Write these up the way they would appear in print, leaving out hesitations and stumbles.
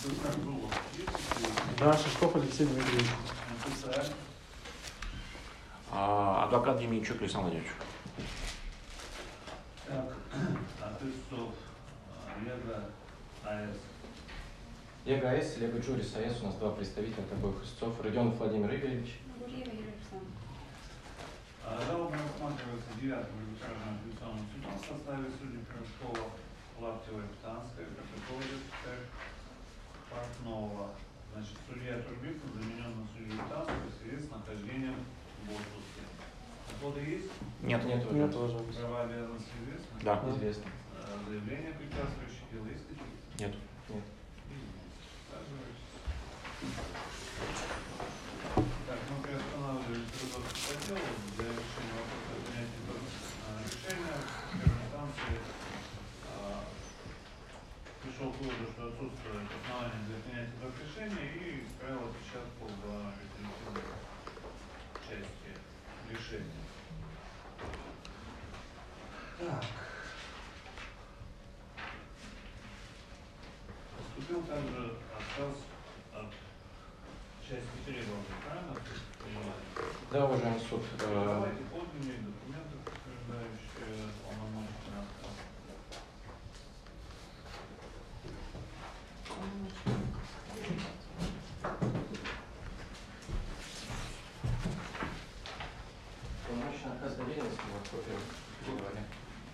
Да, Шишков Алексей Дмитриевич. Адвокат Деменчук Александр Владимирович. Так, Лего АЭС, Лего Джурис АЭС, у нас два представителя от обоих истцов. Родионов Владимир Игоревич. Жалоба рассматривается 9-м арбитражным апелляционным судом в составе судей Пирожкова, Лаптева и Птанская, Капитолия, Портнова. Значит, судья Турбиков заменен на судью Птанскую в связи с нахождением в отпуске. Доходы есть? Нет, уважаемый. Права и обязанности известны? Да. Известно. Заявление препятствующее дело есть какие-то? Нет. Нет. Так, мы приостанавливаем трудовую по делу для решения вопроса о принятии решения. В первой инстанции пришел к выводу, что отсутствует основания для принятия этого решения и правил отпечатков в рекомендательной части решения. Так. Поступил также отказ от части требований, правильно? Да, уважаемый суд. Давайте подлинные документы, подтверждающие полномочия отказ. Полномочный отказ доверенности, вот копия передавали.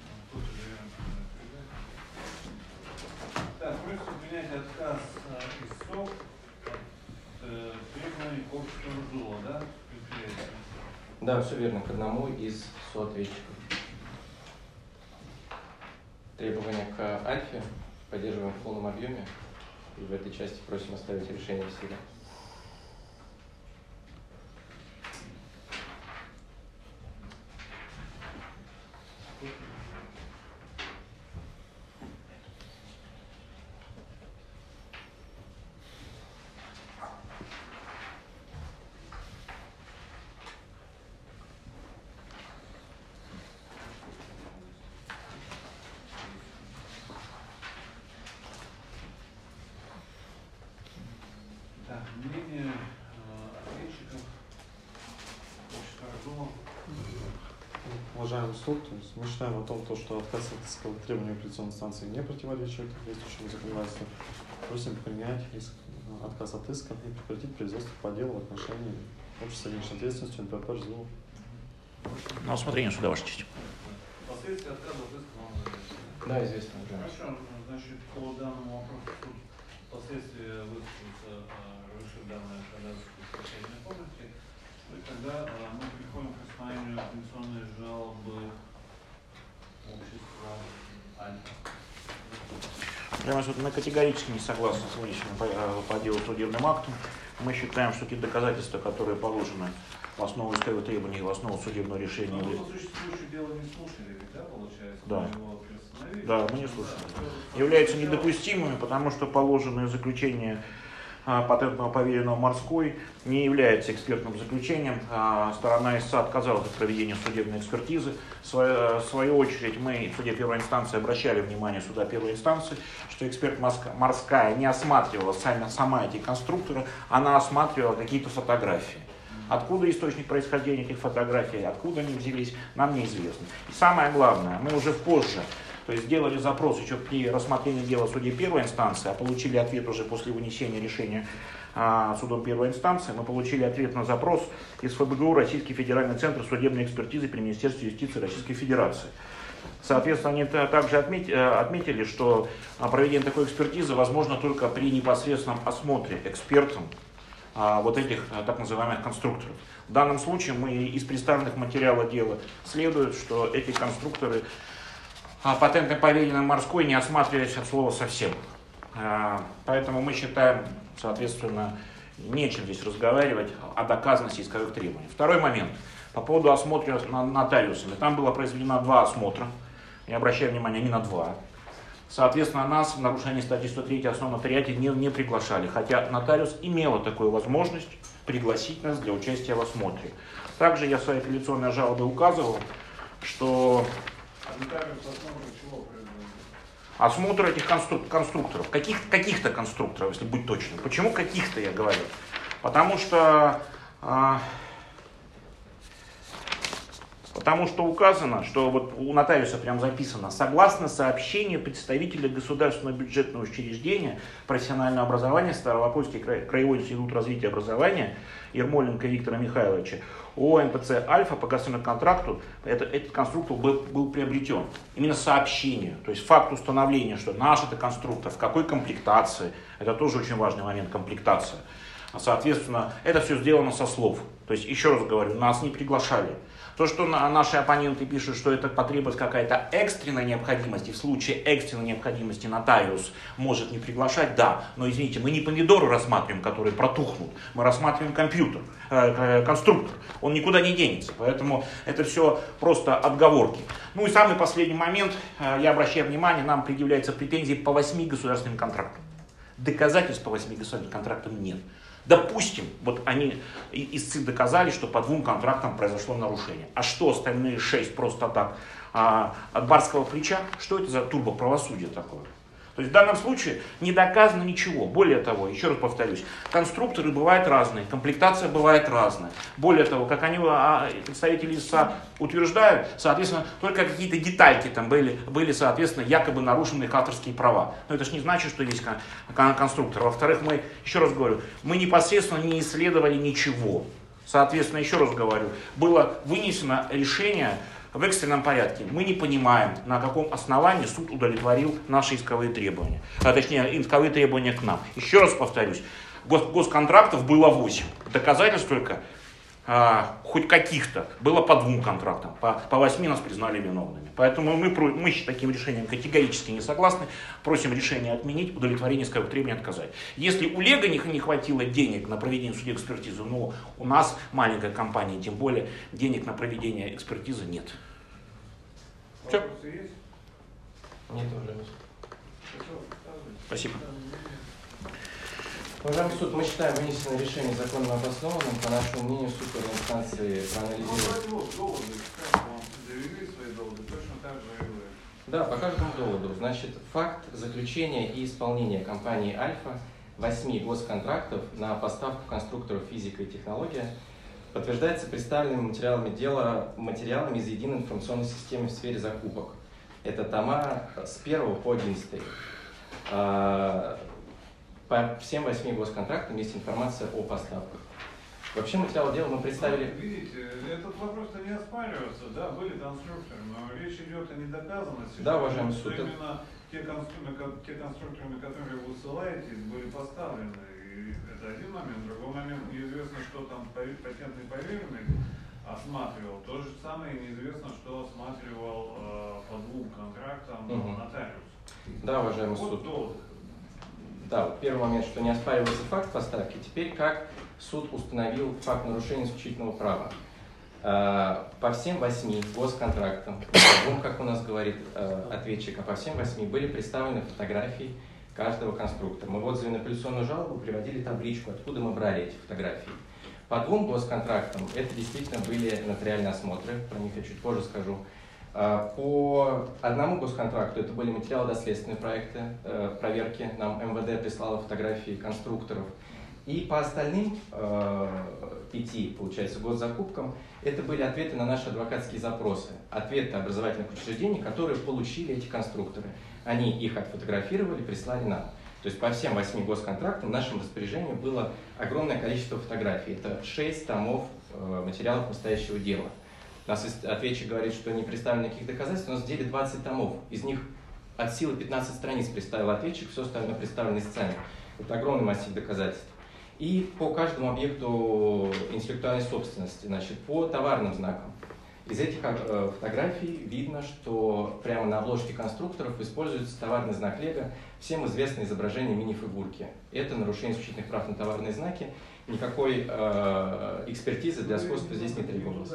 Так, просится принять отказ истцов от требований к обществу РЗО, да? Предприятия. Да, все верно, к одному из соответчиков. Требования к Альфе поддерживаем в полном объеме. И в этой части просим оставить решение в силе. Так, мнение ответчиков, общества РЗО. Уважаемый суд, то есть мы считаем о том, что отказ от исковых требований апелляционной инстанции не противоречит действующему законодательству. Просим принять отказ от иска и прекратить производство по делу в отношении общества с ограниченной ответственностью НПП РЗО. На усмотрение суда, Ваша честь. Последствия отказа от иска вам известны? Да, известно. Хорошо, значит, по данному вопросу суд впоследствии высказался, разрешив данное ходатайство в окончательной комнате. И тогда мы переходим к рассмотрению апелляционной жалобы общества Альфа. Прямо мы категорически не согласны с вынесенным по делу судебным актом. Мы считаем, что те доказательства, которые положены в основу исковых требований и в основу судебного решения. Но по существующему дело не слушали, ведь, да, получается? Да. Мы его приостановили. Да, мы не слушали. Являются недопустимыми, потому что положенное заключение патентного поверенного Морской не является экспертным заключением. Сторона истца отказалась от проведения судебной экспертизы. В свою очередь мы в суде первой инстанции обращали внимание суда первой инстанции, что эксперт Морская не осматривала сама эти конструкторы, она осматривала какие-то фотографии. Откуда источник происхождения этих фотографий, откуда они взялись, нам неизвестно. И самое главное, мы уже позже, то есть сделали запрос еще при рассмотрении дела в суде первой инстанции, а получили ответ уже после вынесения решения судом первой инстанции, мы получили ответ на запрос из ФБГУ Российский федеральный центр судебной экспертизы при Министерстве юстиции Российской Федерации. Соответственно, они также отметили, что проведение такой экспертизы возможно только при непосредственном осмотре экспертом вот этих так называемых конструкторов. В данном случае мы из представленных материалов дела следует, что эти конструкторы патентный поверенный Морской не осматривались от слова совсем. Поэтому мы считаем, соответственно, нечем здесь разговаривать о доказанности исковых требований. Второй момент. По поводу осмотра нотариусами. Там было произведено 2 осмотра. Я обращаю внимание, не на 2. Соответственно, нас в нарушении статьи 103 основ нотариате не приглашали, хотя нотариус имела такую возможность пригласить нас для участия в осмотре. Также я в своей апелляционной жалобе указывал, что осмотр этих конструкторов, каких-то конструкторов, если быть точным. Почему каких-то, я говорю? Потому что указано, что вот у нотариуса прям записано: согласно сообщению представителя государственного бюджетного учреждения профессионального образования Ставропольский краевой институт развития образования Ермоленко Виктора Михайловича о МПЦ «Альфа» по государственному контракту этот конструктор был приобретен. Именно сообщение, то есть факт установления, что наш это конструктор, в какой комплектации, это тоже очень важный момент, комплектация. Соответственно, это все сделано со слов. То есть, еще раз говорю, нас не приглашали. То, что наши оппоненты пишут, что это потребует какая-то экстренная необходимость, и в случае экстренной необходимости нотариус может не приглашать, да, но извините, мы не помидоры рассматриваем, которые протухнут, мы рассматриваем конструктор, он никуда не денется, поэтому это все просто отговорки. Ну и самый последний момент, я обращаю внимание, нам предъявляются претензии по 8 государственным контрактам. Доказательств по 8 государственным контрактам нет. Допустим, вот они истцы доказали, что по 2 контрактам произошло нарушение. А что остальные 6 просто так от барского плеча? Что это за турбоправосудие такое? То есть в данном случае не доказано ничего. Более того, еще раз повторюсь, конструкторы бывают разные, комплектация бывает разная. Более того, как они, представители ИСА, утверждают, соответственно, только какие-то детальки там были, соответственно, якобы нарушены их авторские права. Но это же не значит, что есть конструктор. Во-вторых, мы, еще раз говорю, мы непосредственно не исследовали ничего. Соответственно, еще раз говорю, было вынесено решение в экстренном порядке. Мы не понимаем, на каком основании суд удовлетворил наши исковые требования. Точнее, исковые требования к нам. Еще раз повторюсь, госконтрактов было 8. Доказательств только хоть каких-то было по 2 контрактам. По 8 нас признали виновными. Поэтому мы с таким решением категорически не согласны. Просим решение отменить, удовлетворение исковых требований отказать. Если у Лего не хватило денег на проведение судебной экспертизы, но у нас маленькая компания, тем более денег на проведение экспертизы нет. Все. Вопросы есть? Нет, уже. Спасибо. Уважаемый суд, мы считаем вынесенное решение законно обоснованным. По нашему мнению, суд в инстанции проанализировал. Да, по каждому доводу. Значит, факт заключения и исполнения компанией «Альфа» 8 госконтрактов на поставку конструкторов физика и технология подтверждается представленными материалами дела материалами из единой информационной системы в сфере закупок. Это тома с 1 по 11. По всем 8 госконтрактам есть информация о поставках. Вообще материал дела мы представили... Видите, этот вопрос-то не оспаривается, да, были конструкторы, но речь идет о недоказанности. Да, уважаемый суд. Именно те конструкторы, на которые вы ссылаетесь, были поставлены. И это один момент. Другой момент, неизвестно, что там патентный поверенный осматривал. То же самое неизвестно, что осматривал по 2 контрактам нотариус. Да, уважаемый суд. Да, первый момент, что не оспаривается факт поставки. Теперь как суд установил факт нарушения исключительного права. По всем 8 госконтрактам, как у нас говорит ответчик, а по всем 8 были представлены фотографии каждого конструктора. Мы в отзыве на апелляционную жалобу приводили табличку, откуда мы брали эти фотографии. По 2 госконтрактам это действительно были нотариальные осмотры, про них я чуть позже скажу. По 1 госконтракту это были материалы доследственные проекты, проверки. Нам МВД прислало фотографии конструкторов. И по остальным 5, получается, госзакупкам, это были ответы на наши адвокатские запросы. Ответы образовательных учреждений, которые получили эти конструкторы. Они их отфотографировали, прислали нам. То есть по всем 8 госконтрактам в нашем распоряжении было огромное количество фотографий. Это 6 томов материалов настоящего дела. У нас ответчик говорит, что не представлено никаких доказательств, у нас в деле 20 томов. Из них от силы 15 страниц представил ответчик, все остальное представлено истцами. Это огромный массив доказательств. И по каждому объекту интеллектуальной собственности, значит, по товарным знакам. Из этих фотографий видно, что прямо на обложке конструкторов используется товарный знак Лего, всем известное изображение мини-фигурки. Это нарушение исключительных прав на товарные знаки. Никакой экспертизы для сходства здесь не требовалось.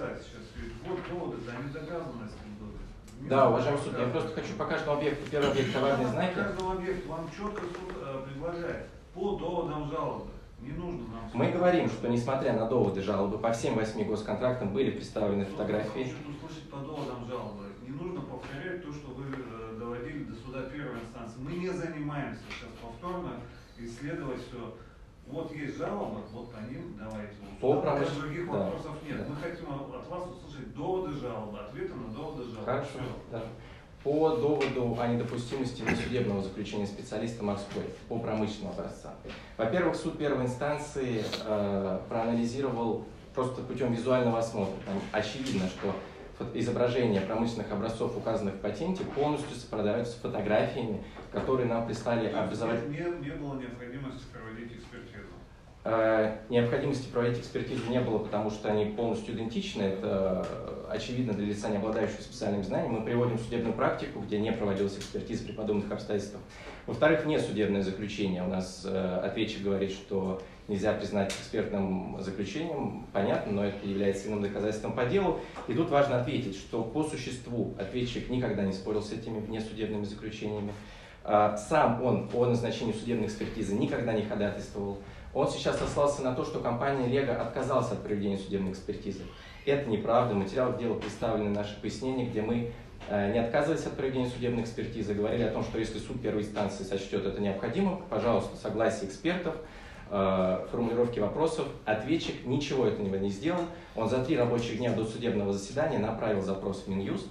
Да, уважаемый суд, я просто хочу по каждому объекту, первый объект товарные знаки. По каждому объекту вам четко суд предлагает по доводам жалобы. Не нужно нам... Мы говорим, что несмотря на доводы жалобы, по всем 8 госконтрактам были представлены фотографии. Хочу услышать по доводам жалобы. Не нужно повторять то, что вы доводили до суда. суда первой инстанции. Мы не занимаемся сейчас повторно исследовать все. Вот есть жалоба, вот по ним давайте. Других вопросов нет. Мы хотим от вас услышать доводы жалобы, ответы на доводы жалобы. Хорошо. Да. По доводу о недопустимости внесудебного заключения специалиста морской по промышленным образцам. Во-первых, суд первой инстанции проанализировал просто путем визуального осмотра. Там очевидно, что изображения промышленных образцов, указанных в патенте, полностью совпадают с фотографиями, которые нам прислали образовательные. Не было необходимости проводить экспертизу. Необходимости проводить экспертизу не было, потому что они полностью идентичны. Это очевидно для лица, не обладающего специальным знанием. Мы приводим судебную практику, где не проводилась экспертиза при подобных обстоятельствах. Во-вторых, внесудебное заключение. У нас ответчик говорит, что нельзя признать экспертным заключением. Понятно, но это является иным доказательством по делу. И тут важно ответить, что по существу ответчик никогда не спорил с этими внесудебными заключениями. Сам он о назначении судебной экспертизы никогда не ходатайствовал. Он сейчас сослался на то, что компания Лего отказалась от проведения судебной экспертизы. Это неправда. В материалах дела представлены наши пояснения, где мы не отказывались от проведения судебной экспертизы, говорили о том, что если суд первой инстанции сочтет это необходимым, пожалуйста, согласие экспертов, формулировки вопросов. Ответчик ничего этого не сделал. Он за 3 рабочих дня до судебного заседания направил запрос в Минюст,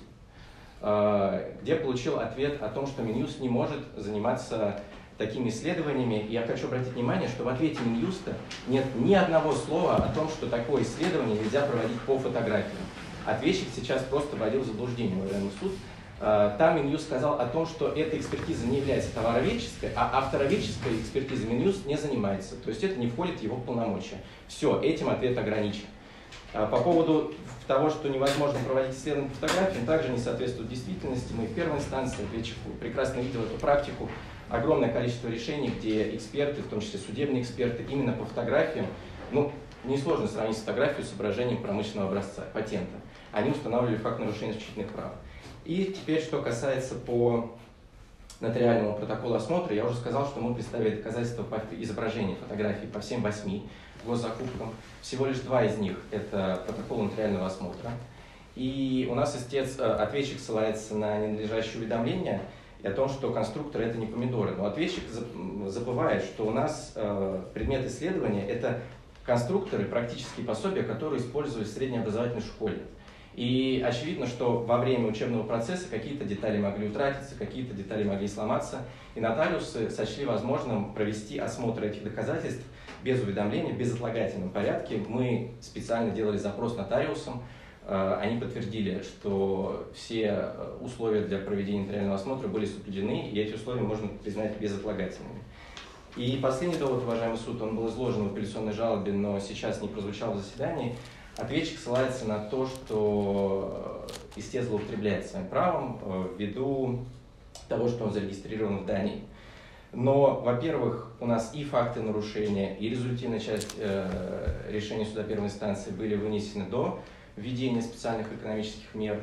где получил ответ о том, что Минюст не может заниматься такими исследованиями. И я хочу обратить внимание, что в ответе Минюста нет ни одного слова о том, что такое исследование нельзя проводить по фотографиям. Ответчик сейчас просто вводил в заблуждение уважаемый суд. Там Минюст сказал о том, что эта экспертиза не является товароведческой, а автороведческой экспертизой Минюст не занимается. То есть это не входит в его полномочия. Все, этим ответ ограничен. По поводу того, что невозможно проводить исследования по фотографиям, также не соответствует действительности. Мы в первой инстанции, ответчик прекрасно видел эту практику. Огромное количество решений, где эксперты, в том числе судебные эксперты, именно по фотографиям, несложно сравнить фотографию с изображением промышленного образца, патента. Они устанавливали факт нарушения исключительных прав. И теперь, что касается по нотариальному протоколу осмотра, я уже сказал, что мы представили доказательства по изображению фотографий по всем 8 госзакупкам. Всего лишь 2 из них – это протокол нотариального осмотра. И у нас ответчик ссылается на ненадлежащее уведомление и о том, что конструкторы – это не помидоры. Но ответчик забывает, что у нас предмет исследования – это конструкторы, практические пособия, которые использовались в среднеобразовательной школе. И очевидно, что во время учебного процесса какие-то детали могли утратиться, какие-то детали могли сломаться, и нотариусы сочли возможным провести осмотр этих доказательств без уведомления, в безотлагательном порядке. Мы специально делали запрос нотариусам, они подтвердили, что все условия для проведения нотариального осмотра были соблюдены, и эти условия можно признать безотлагательными. И последний довод, уважаемый суд, он был изложен в апелляционной жалобе, но сейчас не прозвучал в заседании. Ответчик ссылается на то, что истец злоупотребляет своим правом ввиду того, что он зарегистрирован в Дании. Но, во-первых, у нас и факты нарушения, и результативная часть решения суда первой инстанции были вынесены до введения специальных экономических мер,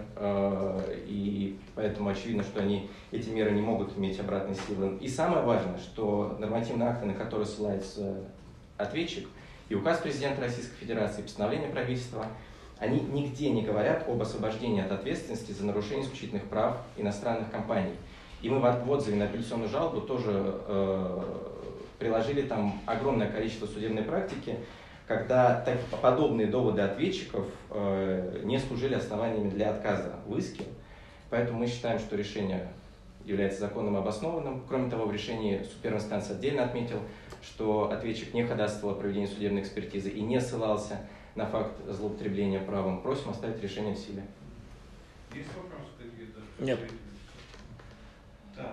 и поэтому очевидно, что эти меры не могут иметь обратной силы. И самое важное, что нормативные акты, на которые ссылается ответчик, и указ президента Российской Федерации, и постановление правительства, они нигде не говорят об освобождении от ответственности за нарушение исключительных прав иностранных компаний. И мы в отзыве на апелляционную жалобу тоже приложили там огромное количество судебной практики, когда подобные доводы ответчиков не служили основаниями для отказа в иске. Поэтому мы считаем, что решение является законным и обоснованным. Кроме того, в решении суд первой инстанции отдельно отметил, что ответчик не ходатайствовал о проведении судебной экспертизы и не ссылался на факт злоупотребления правом. Просим оставить решение в силе. Есть вопросы какие-то? Нет. Так,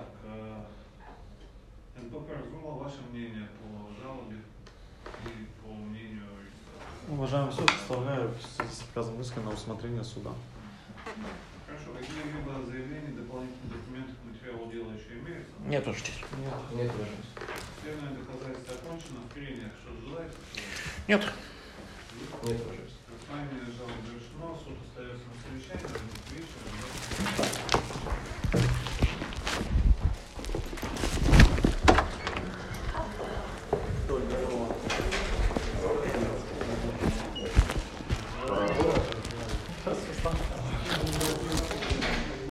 НПП Разумова, ваше мнение по жалобе и по мнению... Уважаемый суд, представляю с приказом иска на усмотрение суда. Хорошо, какие-либо заявления, дополнительные документы к материалу дела еще имеются? Нет, уж честь. Нет, пожалуйста. Следное доказательство окончено. В прениях что желаете? Нет. Нет, пожалуйста. Рассмотрение жалобы завершено. Суд остается на совещании. Вечером. Сейчас